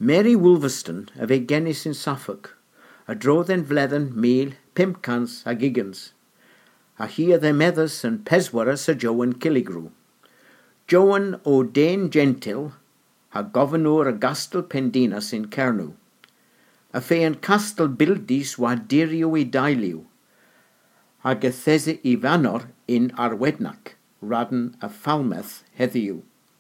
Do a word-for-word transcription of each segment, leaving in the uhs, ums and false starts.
Mary Wolverston a bheith gennis in Suffolk, a drodd en vledden mil pimpcans a gigans, a hi a the medders and peswaras a Joan Killigrew. Joan o Dane Gentil, a governor a Gastel Pendinas in Kernu. A fe an castel bildis wa dirio I dailiw, a gethese I vanor in Arwednac, radden a Falmouth heddiw.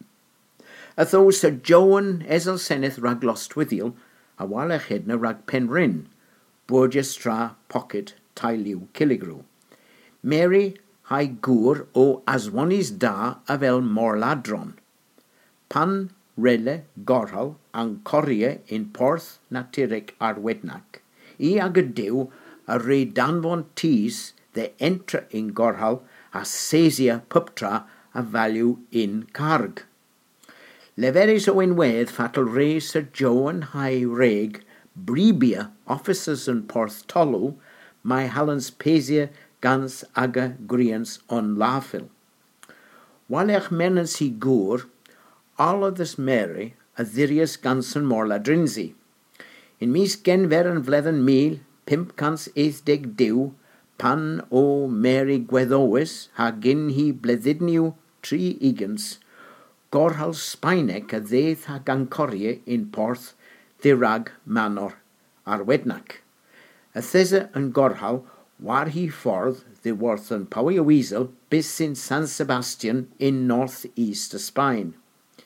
A those a Joan esel seneth rag lost withiel, a wala hedna rag Penryn, Borgestra pocket tailiw Killigrew. Mary hai gŵr o aswonis da a fel morladron. Pan rele gorhal an corie in Porth Naturic Arwednac. I ag y diw a re danfon tis the entra in gorhal a sesia puptra a value in Carg. Leveris o inwedd fatal re Sir Joan hai reg bribia officers in Porth Tolu my Halens pesia gans aga grians on lafil. Walech menens hi gŵr all of this Mary a ddirius gans yn morla drinsi. In mis genfer yn vledden mil, pimp cans eithdig diw, pan o Mary Gweddowys, ha gyn hi bleddidniw tri igans, gorhal Spainek a ddeith ha gancorie in Porth ddirag manor Arwednac. A thesa yn gorhal war hi ffordd ddiworth yn Pawi o Weasel bis in San Sebastian in north-east of Spain.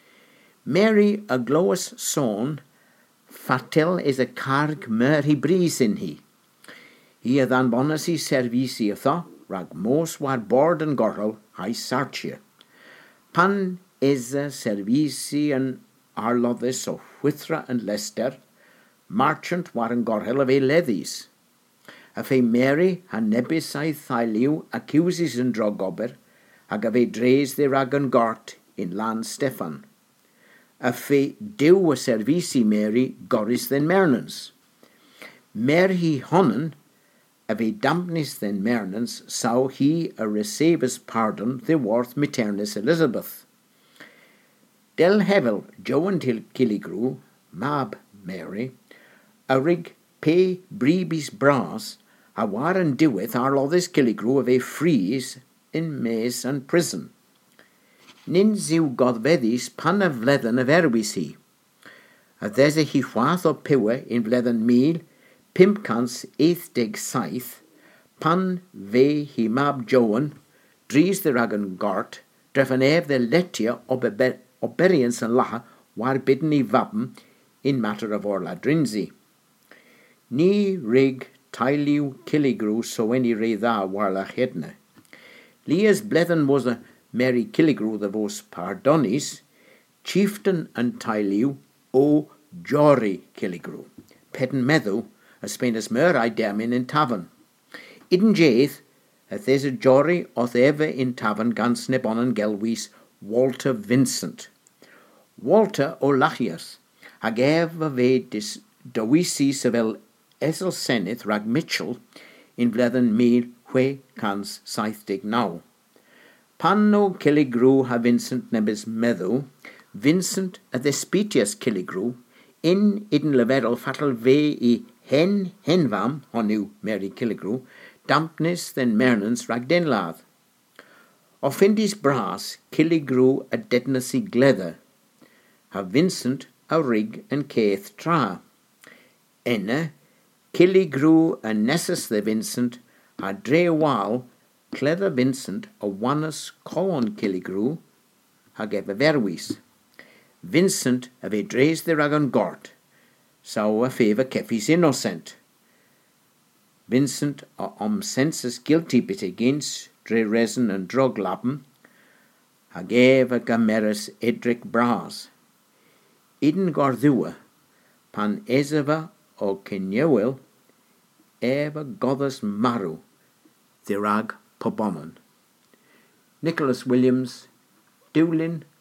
Mary a glowus son, fatel is a carg mer hi bris in hi. Hi a ddan bonus I servisi a tho, rag mos war board and gorhal hai sartia. Pan is a servisi an arloddus o Whithra and Leicester, marchant war an gorhal of e leddys. A fe Mary ha nebis ai thailiw accuses yn drogober, ag a fe dres de rag an gort in Lan Steffan. A fe diw a servisi Mary goris den Mernans. Mer hi honnen, a fe dampnis den Mernans, sau hi a recebus pardon the worth maternus Elizabeth. Del hevel Joan til Killigrew, mab Mary, a rig pe bribis bras, a war an diweth arloddus Killigrew of a freeze in maze and prison. Nin ziw godfeddis pan a vledden of erwys hi. A ddese hi chwath o piwe in vledden mil, pimp cans eithdig saith, pan fe hi mab Joan, dries the ragan gort, drefan ef the letia oberiens an laha war bidden I vabben in matter of orla drinsi. Ni rig tailiw Killigrew so any re dda warla hedna. Lias bledden was a Mary Killigrew the vos pardonis, chieftain and tailiw o Jory Killigrew. Pedden meddw, a Spainus mer I dermin in tavern. Idyn jaith, a thes a Jory oth ever in tavern gans nebon an gelwys Walter Vincent. Walter o Lachias, ag ef a ve dis dawisi sevel esel senith rag Mitchell in vledden mil hwe cans saithdig naw. Pan o Killigrew ha Vincent nebys meddw, Vincent a thespitias Killigrew, in idyn leferol fatal fe I hen henfam, honiw Mary Killigrew, dampnis then Mernans rag denladd. O findis bras, Killigrew a dednus I gledder, ha Vincent a rig and ceith tra. Enna, Killigrew a nessus the Vincent, a dre wal, cleather Vincent a wanus colon Killigrew, hag ever verwis. Vincent a ve dres the ragon gort, sau a favor kefis innocent. Vincent a om sensus guilty bit against dre resin and drug lappen, hag ever gameris edric bras. Iden gordua, pan ezeva o kenyewil, ever goddess maru, the rag Pobomon. Nicholas Williams, Dewlin,